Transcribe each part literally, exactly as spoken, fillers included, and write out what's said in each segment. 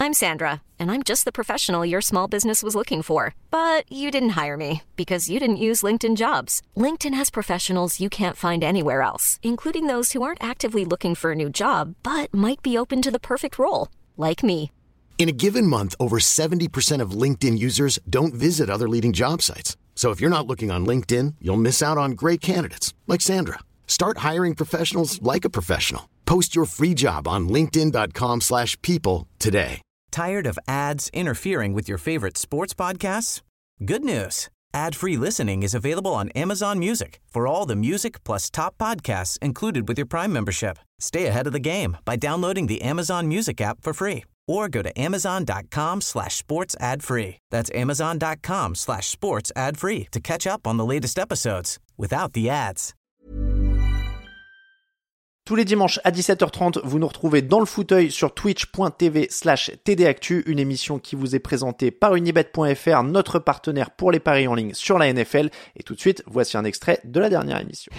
I'm Sandra, and I'm just the professional your small business was looking for. But you didn't hire me because you didn't use LinkedIn Jobs. LinkedIn has professionals you can't find anywhere else, including those who aren't actively looking for a new job, but might be open to the perfect role, like me. In a given month, over seventy percent of LinkedIn users don't visit other leading job sites. So if you're not looking on LinkedIn, you'll miss out on great candidates like Sandra. Start hiring professionals like a professional. Post your free job on linkedin.com slash people today. Tired of ads interfering with your favorite sports podcasts? Good news. Ad-free listening is available on Amazon Music for all the music plus top podcasts included with your Prime membership. Stay ahead of the game by downloading the Amazon Music app for free or go to amazon.com slash sports ad free. That's amazon.com slash sports ad free to catch up on the latest episodes without the ads. Tous les dimanches à dix-sept heures trente, vous nous retrouvez dans le fauteuil sur twitch.tv slash tdactu, une émission qui vous est présentée par unibet point f r, notre partenaire pour les paris en ligne sur la N F L. Et tout de suite, voici un extrait de la dernière émission.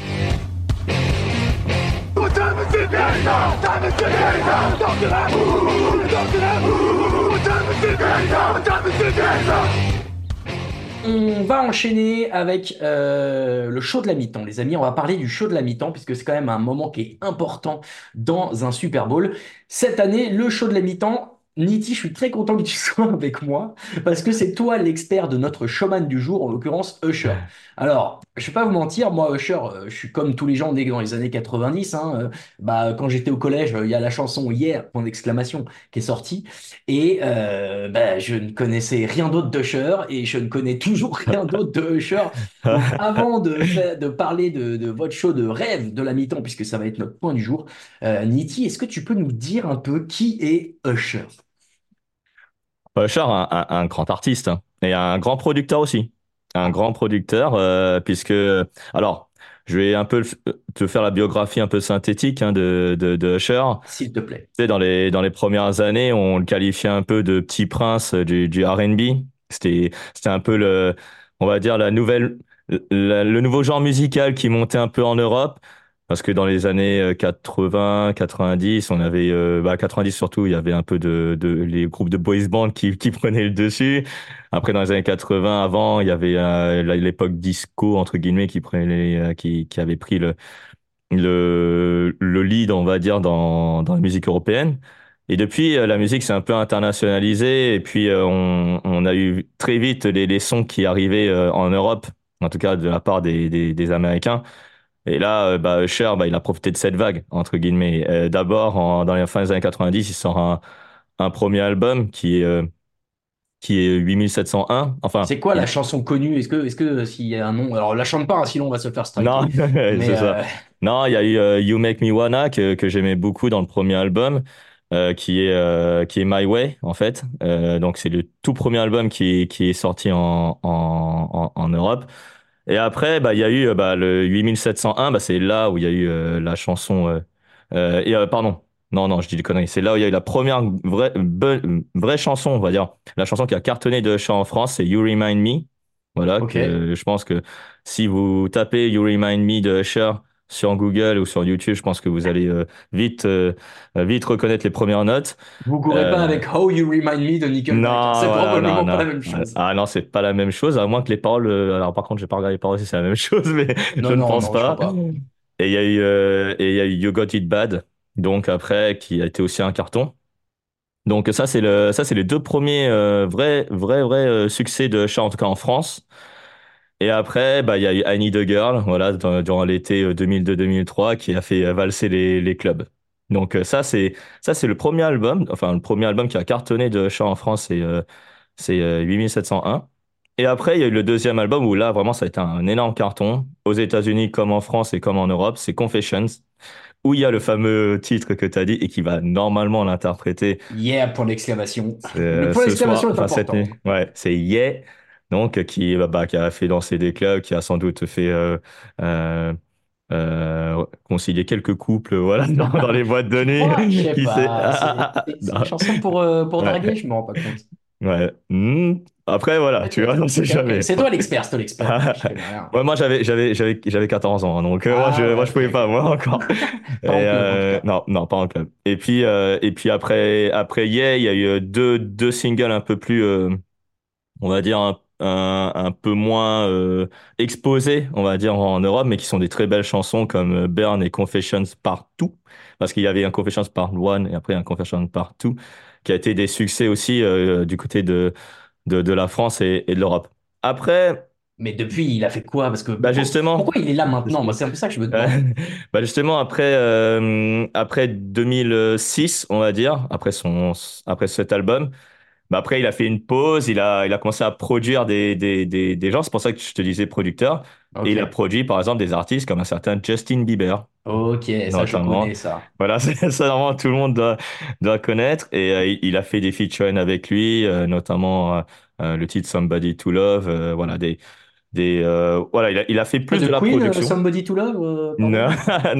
On va enchaîner avec euh, le show de la mi-temps, les amis. On va parler du show de la mi-temps puisque c'est quand même un moment qui est important dans un Super Bowl. Cette année, le show de la mi-temps, Niti, je suis très content que tu sois avec moi parce que c'est toi l'expert de notre showman du jour, en l'occurrence Usher. Alors, je vais pas vous mentir, moi Usher, euh, je suis comme tous les gens nés dans les années quatre-vingt-dix. Hein, euh, bah, quand j'étais au collège, il y a la chanson Hier, point d'exclamation, qui est sortie. Et euh, bah, je ne connaissais rien d'autre d'Usher et je ne connais toujours rien d'autre de Usher. Donc, avant de, fa- de parler de, de votre show de rêve de la mi-temps, puisque ça va être notre point du jour, euh, Niti, est-ce que tu peux nous dire un peu qui est Usher? Usher, un, un, un grand artiste hein, et un grand producteur aussi. Un grand producteur, euh, puisque... Alors, je vais un peu le- te faire la biographie un peu synthétique hein, de, de, de Usher. S'il te plaît. Tu sais, dans les, dans les premières années, on le qualifiait un peu de petit prince du, du R and B. C'était, c'était un peu le, on va dire, la nouvelle, le, le nouveau genre musical qui montait un peu en Europe. Parce que dans les années euh, quatre-vingts, quatre-vingt-dix, on avait, euh, bah, quatre-vingt-dix surtout, il y avait un peu de, de les groupes de boys band qui, qui prenaient le dessus. Après, dans les années quatre-vingts, avant, il y avait euh, la- l'époque disco, entre guillemets, qui prenait, les- euh, qui, qui avait pris le, le, le lead, on va dire, dans, dans la musique européenne. Et depuis, euh, la musique s'est un peu internationalisée. Et puis, euh, on, on a eu très vite les, les sons qui arrivaient euh, en Europe, en tout cas de la part des, des, des Américains. Et là, euh, bah, Usher, bah, il a profité de cette vague, entre guillemets. Euh, d'abord, en- dans les fins des années quatre-vingt-dix, il sort un, un premier album qui est, euh, qui est huit mille sept cent un. Enfin, C'est quoi la il- chanson connue? Est-ce que, est-ce que euh, s'il y a un nom, alors la chante pas, hein, sinon on va se faire striker. non, Mais c'est ça. euh, Non, il y a eu euh, You Make Me Wanna que, que j'aimais beaucoup dans le premier album, euh, qui est, euh, qui est My Way, en fait. Euh, donc, c'est le tout premier album qui, qui est sorti en, en, en, en Europe. Et après, bah, il y a eu euh, bah, le huit mille sept cent un, bah, c'est là où il y a eu euh, la chanson. Euh, euh, et, euh, pardon, non, non, je dis des conneries. C'est là où il y a eu la première vraie, be- vraie chanson, on va dire. La chanson qui a cartonné de Usher en France, c'est You Remind Me. Voilà, ok. que je pense que si vous tapez You Remind Me de Usher sur Google ou sur YouTube, je pense que vous allez euh, vite, euh, vite reconnaître les premières notes. Vous courez pas Euh, avec How You Remind Me de Nickelback, hein. non, C'est voilà, non, probablement pas non. la même chose. Ah non, c'est pas la même chose, à moins que les paroles. euh, Alors par contre, j'ai pas regardé les paroles si c'est la même chose, mais je Non, ne non, pense non, je crois pas. pas. Et il y a eu, euh, et il y a eu You Got It Bad, donc après, qui a été aussi un carton. Donc ça, c'est le, ça, c'est les deux premiers euh, vrais, vrais, vrais euh, succès de Cher, en tout cas en France. Et après, bah, il y a eu I Need a Girl, voilà, dans- durant l'été deux mille deux-deux mille trois, qui a fait euh, valser les, les clubs. Donc euh, ça, c'est, ça, c'est le premier album, enfin le premier album qui a cartonné de Cher en France, c'est, euh, c'est euh, huit mille sept cent un. Et après, il y a eu le deuxième album où là, vraiment, ça a été un énorme carton, aux États-Unis comme en France et comme en Europe, c'est Confessions, où il y a le fameux titre que tu as dit et qui va normalement l'interpréter Yeah, point d'exclamation. Le euh, point ce soir, d'exclamation est enfin cette important. nuit. Ouais, c'est Yeah, donc qui, bah, bah, qui a fait danser des clubs, qui a sans doute fait euh, euh, euh, concilier quelques couples, voilà, dans, dans les boîtes de Tu crois? Je nuit. sais Qui sait? pas. Ah, C'est ah, ah, ah, c'est- c'est une non. chanson pour, euh, pour Ouais. draguer, je me rends pas compte. Ouais. Hmm. Après, voilà, tu Peut-être. vois, on sait Ok, ok. jamais. C'est toi l'expert, c'est toi l'expert. Je connais rien. Ouais, moi, j'avais, j'avais, j'avais, j'avais quatorze ans, hein, donc euh, moi, Ah je, moi, ouais, je ok, pouvais pas, ok. moi, encore. Et, Pas en club en tout euh, cas. non, non, pas en club. Et puis, euh, et puis après, après Yeah, il y a eu euh, deux, deux singles un peu plus, euh, on va dire, un, un, un peu moins euh, exposés, on va dire, en Europe, mais qui sont des très belles chansons comme euh, Burn et Confessions Part deux, parce qu'il y avait un Confessions Part un et après un Confessions Part deux, qui a été des succès aussi euh, du côté de, de, de la France et, et de l'Europe. Après, Mais depuis, il a fait quoi? Parce que bah pourquoi, justement, pourquoi il est là maintenant? Moi, justement, c'est un peu ça que je me euh, demande. bah justement après euh, après deux mille six, on va dire, après son après cet album, bah après il a fait une pause, il a il a commencé à produire des des des, des gens, c'est pour ça que je te disais producteur, et il a Ok. produit par exemple des artistes comme un certain Justin Bieber Ok, ça je notamment. connais ça. Voilà, c'est- ça normalement tout le monde doit doit connaître, et euh, il il a fait des featuring avec lui, euh, notamment euh, euh, le titre Somebody to Love, euh, voilà des des euh, voilà, il a il a fait Ah, plus de de la Queen, euh, production. Somebody to Love, euh, Non, pardon?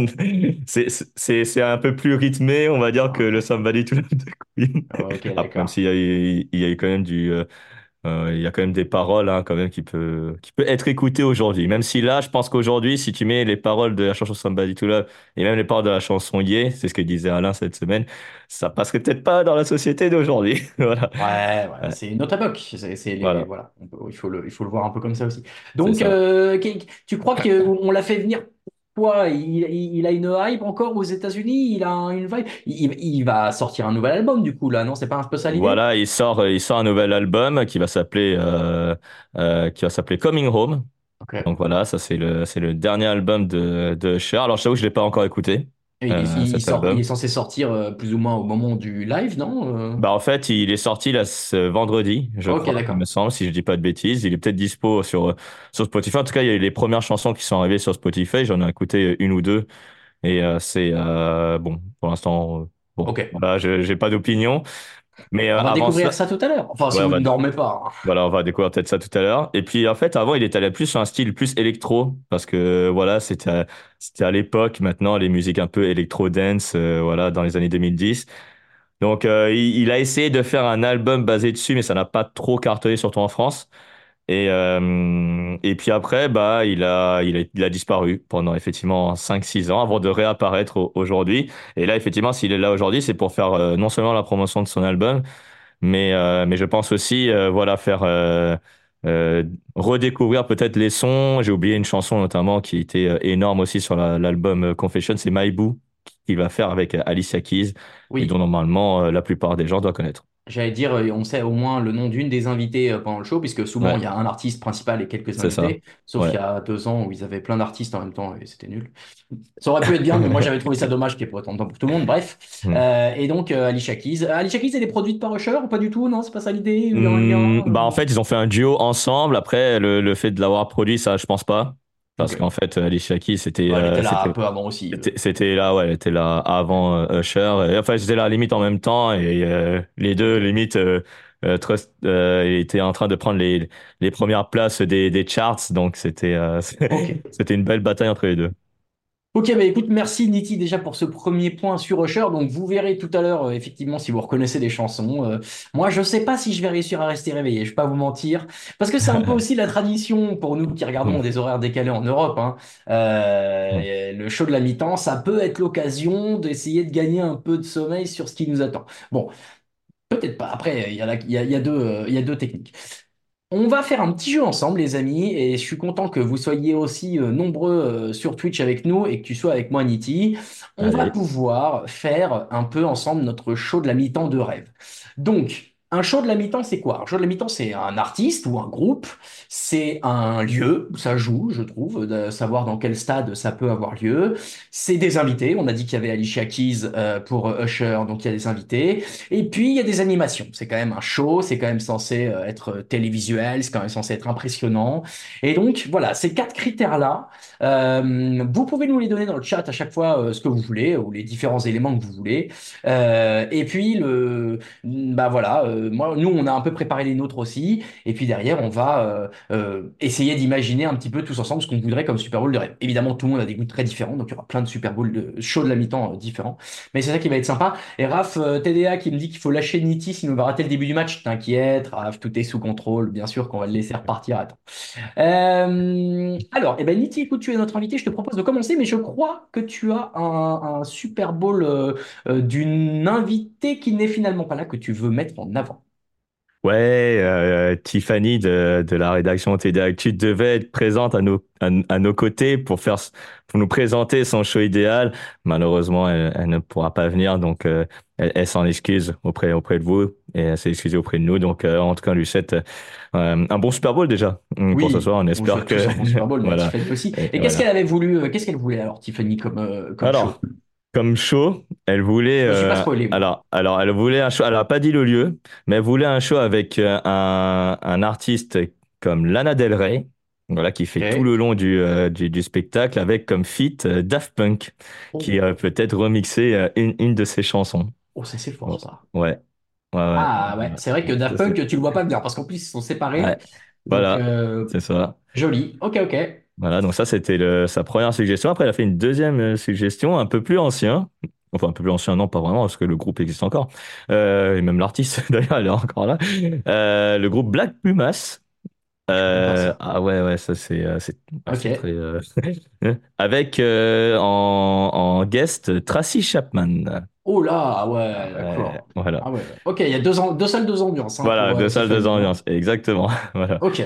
c'est c'est c'est un peu plus rythmé, on va dire, Ah, que le ok. Somebody to Love de Queen. Ok, Après, même d'accord. s'il y a eu, il y a eu quand même du, euh, euh, il y a quand même des paroles, hein, quand même, qui peut, qui peut être écoutées aujourd'hui. Même si là, je pense qu'aujourd'hui, si tu mets les paroles de la chanson Somebody to Love et même les paroles de la chanson Yeah, c'est ce que disait Alain cette semaine, ça passerait peut-être pas dans la société d'aujourd'hui. Voilà. Ouais, ouais, Ouais, c'est une autre époque. C'est, c'est les, voilà, voilà, on peut- il faut le, il faut le voir un peu comme ça aussi. c'est Donc, ça. euh, qu'est- tu crois qu'on l'a fait venir quoi? Il, il, il a une hype encore aux États-Unis? Il a un- une vibe? Il, il va sortir un nouvel album du coup là, non? C'est pas un peu ça l'idée? Voilà, il sort, il sort un nouvel album qui va s'appeler, euh, euh, qui va s'appeler Coming Home. Ok. Donc voilà, ça c'est le c'est le dernier album de de Usher. Alors je t'avoue que je l'ai pas encore écouté, Et il est, euh, il cet sort, il est album. censé sortir euh, plus ou moins au moment du live, non? Euh, Bah en fait, il est sorti là ce vendredi, je Ok, crois, il me d'accord. semble, si je dis pas de bêtises. Il est peut-être dispo sur sur Spotify. En tout cas, il y a eu les premières chansons qui sont arrivées sur Spotify. J'en ai écouté une ou deux et euh, c'est euh, bon pour l'instant. euh, Bon, Ok. voilà, je j'ai pas d'opinion. Mais On euh, va avant découvrir ça, ça tout à l'heure. Enfin, si ouais, on vous va ne dormez pas, hein. voilà, on va découvrir peut-être ça tout à l'heure. Et puis en fait, avant, il était allé plus sur un style plus électro, parce que voilà, c'était à- c'était à l'époque. Maintenant, les musiques un peu électro dance, euh, voilà, dans les années deux mille dix. Donc, euh, il, il a essayé de faire un album basé dessus, mais ça n'a pas trop cartonné, surtout en France. Et euh, et puis après, bah, il a il a il a disparu pendant effectivement cinq six ans avant de réapparaître au- aujourd'hui. Et là, effectivement, s'il est là aujourd'hui, c'est pour faire euh, non seulement la promotion de son album, mais, euh, mais je pense aussi, euh, voilà, faire euh, euh, redécouvrir peut-être les sons. J'ai oublié une chanson notamment qui était euh, énorme aussi sur la- l'album euh, Confession, c'est My Boo, qu'il va faire avec euh, Alicia Keys, et dont Oui. normalement euh, la plupart des gens doivent connaître. J'allais dire, euh, on sait au moins le nom d'une des invitées euh, pendant le show, puisque souvent il Ouais, y a un artiste principal et quelques c'est ça. invités, sauf il Ouais. y a deux ans où ils avaient plein d'artistes en même temps et c'était nul. Ça aurait pu être bien, mais moi j'avais trouvé ça dommage qu'il n'y ait pas autant de temps pour tout le monde. Bref. Hmm. Euh, et donc, euh, Alicia Keys. Euh, Alicia Keys, elle est produite par Usher ou pas du tout? Non, c'est pas ça l'idée? Il y a un Hmm, lien? bah en euh, fait, ils ont fait un duo ensemble. Après, le, le fait de l'avoir produit, ça, je pense pas. Parce Ok. qu'en fait, Alicia Keys, c'était Ouais, elle était euh, là un c'était peu avant aussi. C'était euh. c'était là, ouais, elle était là avant euh, Usher. Et, enfin, j'étais là limite en même temps et euh, les deux, Ok. limite, euh, euh, Trust euh, étaient en train de prendre les, les premières places des, des charts. Donc, c'était euh, Ok. c'était une belle bataille entre les deux. Ok, bah écoute, merci Niti déjà pour ce premier point sur Usher. Donc vous verrez tout à l'heure, euh, effectivement, si vous reconnaissez des chansons. Euh, moi, je sais pas si je vais réussir à rester réveillé, je vais pas vous mentir. Parce que c'est un peu aussi la tradition pour nous qui regardons des horaires décalés en Europe, hein. Euh, le show de la mi-temps, ça peut être l'occasion d'essayer de gagner un peu de sommeil sur ce qui nous attend. Bon, peut-être pas. Après, il y a, la- il y a, il y a deux, euh, il y a deux techniques. On va faire un petit jeu ensemble, les amis, et je suis content que vous soyez aussi euh, nombreux euh, sur Twitch avec nous et que tu sois avec moi, Niti. On va Allez, pouvoir faire un peu ensemble notre show de la mi-temps de rêve. Donc, un show de la mi-temps, c'est quoi? Un show de la mi-temps, c'est un artiste ou un groupe, c'est un lieu où ça joue, je trouve, de savoir dans quel stade ça peut avoir lieu. C'est des invités, on a dit qu'il y avait Alicia Keys euh, pour euh, Usher, donc il y a des invités. Et puis, il y a des animations. C'est quand même un show, c'est quand même censé euh, être télévisuel, c'est quand même censé être impressionnant. Et donc, voilà, ces quatre critères-là, euh, vous pouvez nous les donner dans le chat à chaque fois euh, ce que vous voulez, ou les différents éléments que vous voulez. Euh, et puis, le, bah voilà, euh, euh, moi, nous, on a un peu préparé les nôtres aussi. Et puis derrière, on va euh, euh, essayer d'imaginer un petit peu tous ensemble ce qu'on voudrait comme Super Bowl de rêve. Évidemment, tout le monde a des goûts très différents, donc il y aura plein de Super Bowl de shows de la mi-temps euh, différents. Mais c'est ça qui va être sympa. Et Raph, euh, T D A qui me dit qu'il faut lâcher Nitti sinon il va rater le début du match. T'inquiète, Raph, tout est sous contrôle. Bien sûr qu'on va le laisser repartir. Attends. Euh, alors, eh ben, Nitti, écoute, tu es notre invité. Je te propose de commencer, mais je crois que tu as un, un Super Bowl euh, euh, d'une invitée qui n'est finalement pas là, que tu veux mettre en avant. Ouais, euh, Tiffany de, de la rédaction T D Actu devait être présente à nos, à, à nos côtés pour faire, pour nous présenter son show idéal. Malheureusement, elle, elle ne pourra pas venir, donc euh, elle, elle s'en excuse auprès, auprès de vous et elle s'est excusée auprès de nous. Donc, euh, en tout cas, on lui souhaite euh, un bon Super Bowl déjà pour ce Oui, soir. On on espère souhaite tous que un bon Super Bowl, mais à voilà. Tiffany aussi. Et Et qu'est-ce voilà. qu'elle avait voulu, euh, qu'est-ce qu'elle voulait alors, Tiffany, comme, euh, comme show? Alors, comme show, elle voulait. Je me suis pas euh, spoilé, moi. alors, alors, elle voulait un show. Elle a pas dit le lieu, mais elle voulait un show avec euh, un, un artiste comme Lana Del Rey, voilà, qui fait tout Ok. le long du, euh, du, du spectacle, avec comme feat euh, Daft Punk, qui Oh, euh, peut-être remixer euh, une, une de ses chansons. oh, ça c'est Bon, fort, ça. ouais, ouais, ouais, Ah ouais, c'est vrai que ça, Daft c'est- Punk, tu le vois pas venir, parce qu'en plus, ils sont séparés. ouais, Donc, voilà, euh, c'est ça. joli. Ok, ok. Voilà, donc ça, c'était le- sa première suggestion. Après, elle a fait une deuxième euh, suggestion, un peu plus ancien. Enfin, un peu plus ancien, non, pas vraiment, parce que le groupe existe encore. Euh, et même l'artiste, d'ailleurs, elle est encore là. Euh, le groupe Black Pumas. Je connais pas Euh, ça. ah ouais, ouais, ça, c'est euh, c'est ah, c'est très... Ok. euh, avec euh, en, en guest Tracy Chapman. Oh là, ah ouais, Ouais, d'accord. voilà. Ah ouais. Ok, il y a deux, am- deux salles, deux ambiances hein, Voilà, pour euh, deux salles, deux Tiffany, hein. ambiances. Exactement. Voilà. Ok.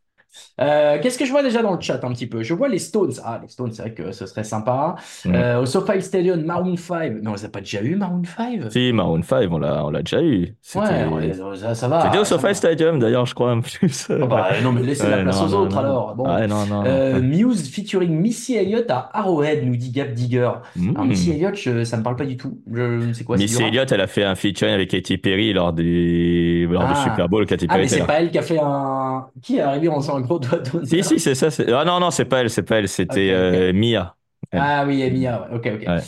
Euh, qu'est-ce que je vois déjà dans le chat un petit peu? Je vois les Stones. Ah, les Stones, c'est vrai que ce serait sympa. Mm. Euh, au SoFi Stadium, Maroon cinq. Mais on les a pas déjà eu, Maroon cinq? Si, Maroon five, on l'a on l'a déjà eu. Ouais, on C'était... les- ça, ça C'était au va, ça SoFi va. Stadium, d'ailleurs, je crois, en plus. Ah Ouais, bah non, mais laissez la ouais, place non, aux non, autres non. alors. Bon. Ah, ouais, non, non, non. Euh, Ouais. Muse featuring Missy Elliott à Arrowhead, nous dit Gap Digger. Alors Missy Mm. Elliott, je- ça me parle pas du tout. Je, c'est quoi, c'est du Missy rap? Elliott, elle a fait un featuring avec Katy Perry lors du, lors du Super Ah. Bowl. Katy Ah, Perry mais était c'est là. pas elle qui a fait un. Qui est arrivé en faisant un gros doigt Si, si, d'honneur? c'est ça. c'est- Ah non, non, c'est pas elle, c'est pas elle. Ok, C'était ok. euh, Mia. Elle. Ah oui, Emilia, ouais. Ok, ok. Ouais.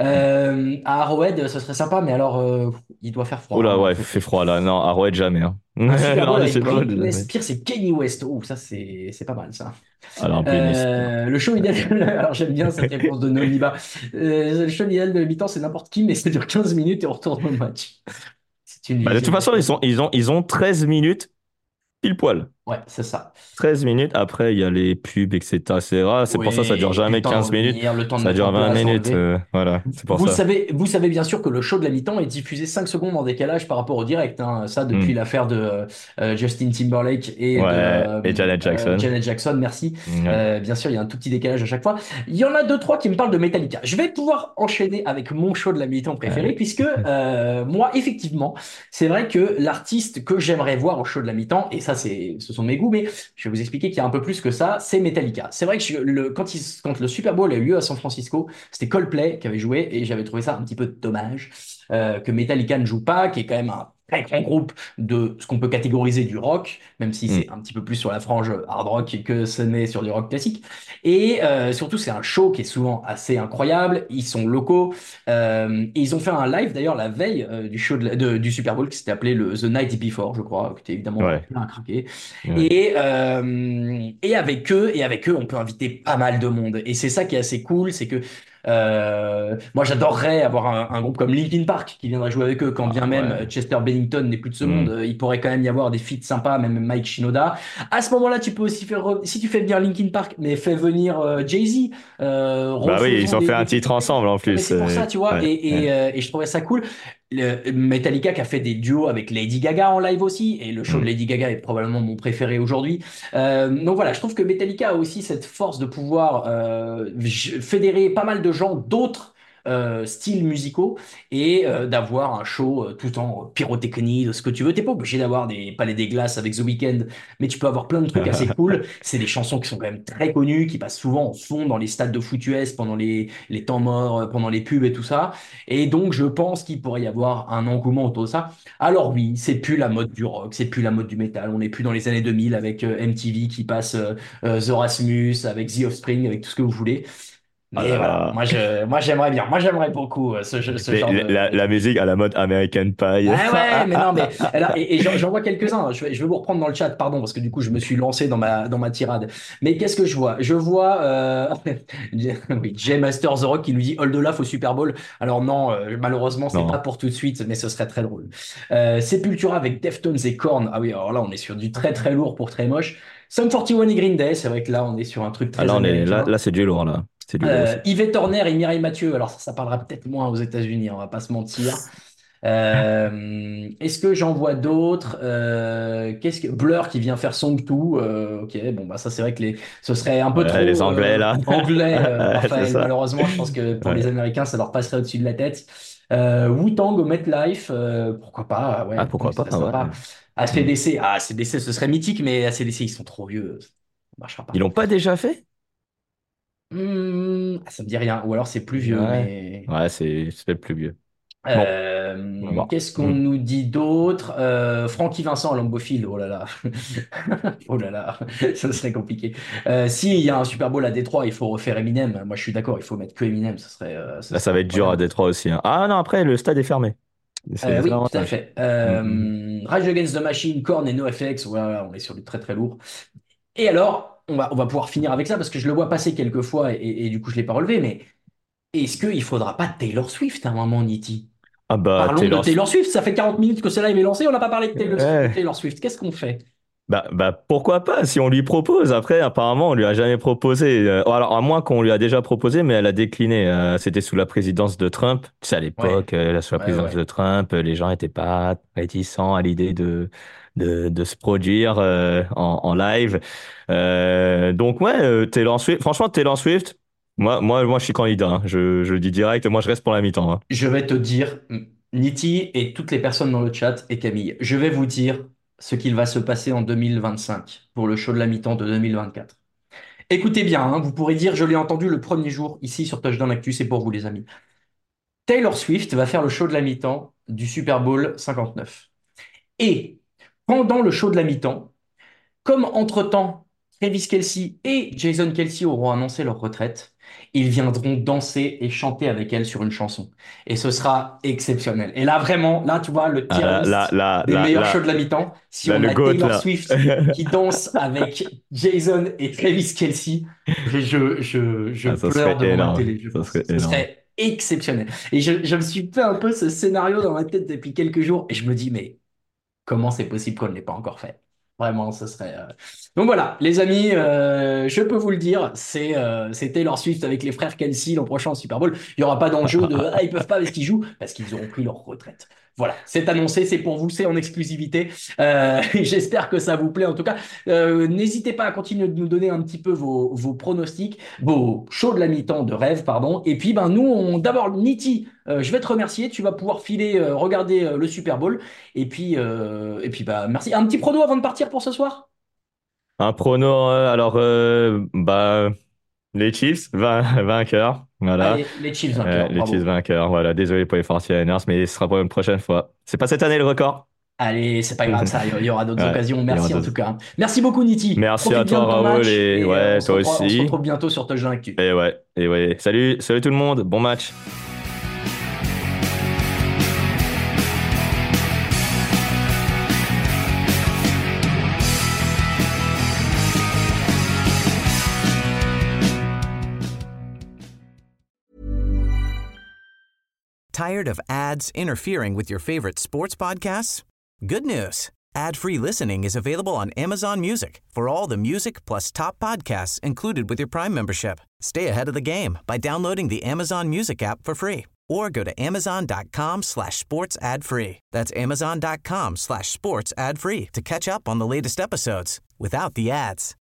Euh, à Arrowhead, ce serait sympa, mais alors, euh, il doit faire froid, Oula, hein, ouais, à il peu fait près. froid là. Non, Arrowhead jamais. Hein. Un Super Non, Bowl le avec Super Bowl, Britney jamais. Spears et Kanye West. Oh, ça, c'est c'est pas mal, ça. Alors, Britney Spears. Euh, le show idéal, alors j'aime bien cette réponse de Noliba. Euh, le show idéal de la mi-temps, c'est n'importe qui, mais ça dure quinze minutes et on retourne au match. C'est une Bah, de toute légende. façon, ils sont, ils ont, ils ont treize minutes pile poil. Ouais, c'est ça. treize minutes. Après, il y a les pubs, et cetera, et cetera. C'est pour ça, ça dure Oui, puis le jamais temps de quinze minutes. revenir, le temps de Ça mettre en dure vingt place, minutes. enlever. euh, voilà, c'est pour Vous ça. savez, vous savez bien sûr que le show de la mi-temps est diffusé cinq secondes en décalage par rapport au direct, hein. Ça, depuis Hmm. l'affaire de euh, Justin Timberlake et de Ouais, euh, et Janet euh, Jackson. Janet Jackson, merci. Ouais. Euh, bien sûr, il y a un tout petit décalage à chaque fois. Il y en a deux, trois qui me parlent de Metallica. Je vais pouvoir enchaîner avec mon show de la mi-temps préféré, Ouais. puisque euh, moi, effectivement, c'est vrai que l'artiste que j'aimerais voir au show de la mi-temps, et ça, c'est, ce sont mes goûts, mais je vais vous expliquer qu'il y a un peu plus que ça, c'est Metallica. C'est vrai que je- le, quand, il- quand le Super Bowl a eu lieu à San Francisco, c'était Coldplay qui avait joué et j'avais trouvé ça un petit peu dommage euh, que Metallica ne joue pas, qui est quand même un très grand groupe de ce qu'on peut catégoriser du rock, même si Hmm. c'est un petit peu plus sur la frange hard rock que ce n'est sur du rock classique. Et euh, surtout, c'est un show qui est souvent assez incroyable. Ils sont locaux euh, et ils ont fait un live d'ailleurs la veille euh, du show de la- de- du Super Bowl qui s'était appelé le The Night Before, je crois, qui était évidemment Ouais. plein à craquer. Ouais. Et, euh, et avec eux, et avec eux, on peut inviter pas mal de monde. Et c'est ça qui est assez cool, c'est que euh, moi j'adorerais avoir un, un groupe comme Linkin Park qui viendrait jouer avec eux, quand bien Ah même ouais. Chester Bennington n'est plus de ce Hmm. monde, euh, il pourrait quand même y avoir des feats sympas, même Mike Shinoda. À ce moment-là, tu peux aussi faire, re- si tu fais bien Linkin Park, mais fais venir euh, Jay-Z, euh, Bah oui, ils refaisons ont des, fait des un petites titre reprises. ensemble en Non, mais plus. c'est pour ça, euh, tu vois, Ouais. et, Ouais. et, euh, et je trouvais ça cool. Le- Metallica qui a fait des duos avec Lady Gaga en live aussi, et le show de Hmm. Lady Gaga est probablement mon préféré aujourd'hui. Euh, donc voilà, je trouve que Metallica a aussi cette force de pouvoir euh, j- fédérer pas mal de gens d'autres euh, styles musicaux et euh, d'avoir un show euh, tout en pyrotechnie, de ce que tu veux. T'es pas obligé d'avoir des palais des glaces avec The Weeknd, mais tu peux avoir plein de trucs assez cool. C'est des chansons qui sont quand même très connues, qui passent souvent en fond dans les stades de foot U S pendant les, les temps morts, euh, pendant les pubs et tout ça. Et donc, je pense qu'il pourrait y avoir un engouement autour de ça. Alors oui, c'est plus la mode du rock, c'est plus la mode du métal. On n'est plus dans les années deux mille avec euh, M T V qui passe euh, euh, The Rasmus, avec The Offspring, avec tout ce que vous voulez. Mais Ah là voilà, là. moi, je, moi j'aimerais bien. Moi j'aimerais beaucoup euh, ce, jeu- ce Les- genre de. la, la musique à la mode American Pie. Ah ouais, mais non, mais alors, et, et j'en j'en vois quelques-uns. Je vais, je vais vous reprendre dans le chat, pardon, parce que du coup, je me suis lancé dans ma, dans ma tirade. Mais qu'est-ce que je vois? Je vois, euh... oui, Jay Master The Rock qui lui dit Hold Olaf au Super Bowl. Alors non, euh, malheureusement, c'est pas Non. pour tout de suite, mais ce serait très drôle. Euh, Sepultura avec Deftones et Korn. Ah oui, alors là, on est sur du très très lourd pour très moche. Sum quarante et un et Green Day, c'est vrai que là, on est sur un truc Ah très là, on est, là, américain. là c'est du lourd, là. C'est du lourd Euh, aussi. Yvette Horner et Mireille Mathieu. Alors ça, ça parlera peut-être moins aux États-Unis, on va pas se mentir. Euh, est-ce que j'en vois d'autres? Euh, qu'est-ce que Blur qui vient faire Song deux? Euh, ok, bon bah ça c'est vrai que les, ce serait un peu Ouais, les trop Anglais, euh, là. anglais, euh, Ouais, c'est Raphaël. ça. Malheureusement, je pense que pour les Ouais. Américains, ça leur passerait au-dessus de la tête. Euh, Wu-Tang au MetLife, euh, pourquoi pas? Ouais, Ah, Wu-Tang, pourquoi ce pas, serait ouais. sympa. Hmm. A C D C, ah, A C D C, ce serait mythique, mais A C D C, ils sont trop vieux, ça marchera Ils pas. l'ont pas déjà fait? Hmm, ah, ça me dit rien, ou alors c'est plus vieux, Ouais. mais. Ouais, c'est c'est peut-être plus vieux. Bon, on va Euh, voir. qu'est-ce qu'on Hmm. nous dit d'autre? Euh, Francky Vincent à Lambeaufil, oh là là, oh là là, ça serait compliqué. Euh, si il y a un Super Bowl à Détroit, il faut refaire Eminem. Moi, je suis d'accord, il faut mettre que Eminem, ce serait, euh, ce Là, ça serait va être dur à incroyable. Détroit aussi, hein. Ah non, après, le stade est fermé. C'est Euh, c'est oui, tout à l'avantage. fait. Hmm, hmm, hmm. Euh, Rage Against the Machine, Korn et NoFX, voilà, on est sur du très très lourd. Et alors, on va, on va pouvoir finir avec ça parce que je le vois passer quelques fois et, et- et du coup, je l'ai pas relevé. Mais est-ce qu'il faudra pas Taylor Swift à un moment, Niti? Ah bah, Parlons de Taylor Swift. Taylor Swift, ça fait quarante minutes que ce live est lancé, on n'a pas parlé de Taylor, de Ouais. Taylor Swift. Qu'est-ce qu'on fait? Bah, bah, pourquoi pas si on lui propose. Après, apparemment, on lui a jamais proposé. Euh, alors, à moins qu'on lui a déjà proposé, mais elle a décliné. Euh, c'était sous la présidence de Trump. Tu sais, à Ouais, l'époque, euh, sous la ouais, présidence ouais. de Trump, euh, les gens étaient pas réticents à l'idée de, de, de se produire euh, en, en live. Euh, donc, ouais, euh, Taylor Swift. Franchement, Taylor Swift, moi, moi, moi, je suis candidat, hein. Je, je le dis direct. Moi, je reste pour la mi-temps, hein. Je vais te dire, Niti et toutes les personnes dans le chat et Camille, je vais vous dire ce qu'il va se passer en deux mille vingt-cinq pour le show de la mi-temps de deux mille vingt-quatre. Écoutez bien, hein, vous pourrez dire, je l'ai entendu le premier jour ici sur Touchdown Actu, c'est pour vous les amis. Taylor Swift va faire le show de la mi-temps du Super Bowl cinquante-neuf. Et pendant le show de la mi-temps, comme entre-temps, Travis Kelce et Jason Kelce auront annoncé leur retraite, ils viendront danser et chanter avec elle sur une chanson. Et ce sera exceptionnel. Et là, vraiment, là, tu vois, le Ah, tier là, là, list là, des là, meilleurs shows là, de la mi-temps, si là, on le a GOAT, Taylor là. Swift qui danse avec Jason et Travis Kelce, je, je, je, je Ah, ça pleure serait devant ma énorme. télé, je Ça pense. serait Ce énorme. serait exceptionnel. Et je, je me suis fait un peu ce scénario dans ma tête depuis quelques jours, et je me dis, mais comment c'est possible qu'on ne l'ait pas encore fait? Vraiment, ce serait. euh, Donc voilà, les amis, euh, je peux vous le dire, c'est euh, c'est Taylor Swift avec les frères Kelsey l'an prochain au Super Bowl. Il n'y aura pas d'enjeu de ah, ils peuvent pas parce qu'ils jouent, parce qu'ils auront pris leur retraite. Voilà, c'est annoncé, c'est pour vous, c'est en exclusivité. Euh, J'espère que ça vous plaît en tout cas. Euh, N'hésitez pas à continuer de nous donner un petit peu vos, vos pronostics, vos shows de la mi-temps de rêve, pardon. Et puis, ben, nous, on d'abord, Niti, euh, je vais te remercier. Tu vas pouvoir filer, euh, regarder euh, le Super Bowl. Et puis, euh, et puis bah, merci. Un petit prono avant de partir pour ce soir? Un prono, euh, alors, euh, bah, les Chiefs, vain- vainqueurs, voilà. Allez, les Chiefs Euh, vainqueurs, les Chiefs bravo. vainqueurs, voilà. Désolé pour les forty-niners, mais ce sera pour une prochaine fois. C'est pas cette année le record. Allez, c'est pas grave, ça, il y aura d'autres Ouais, occasions. il y aura Merci en tout d'autres. cas. Merci beaucoup, Niti. Merci à Profite bien toi, de ton Raoul, match et et euh, on ouais, se toi retrouve, on se aussi. retrouve bientôt sur Touchdown Actu. Et ouais, et ouais. Salut, salut tout le monde, bon match. Tired of ads interfering with your favorite sports podcasts? Good news. Ad-free listening is available on Amazon Music for all the music plus top podcasts included with your Prime membership. Stay ahead of the game by downloading the Amazon Music app for free or go to amazon.com slash sports ad free. That's amazon.com slash sports ad free to catch up on the latest episodes without the ads.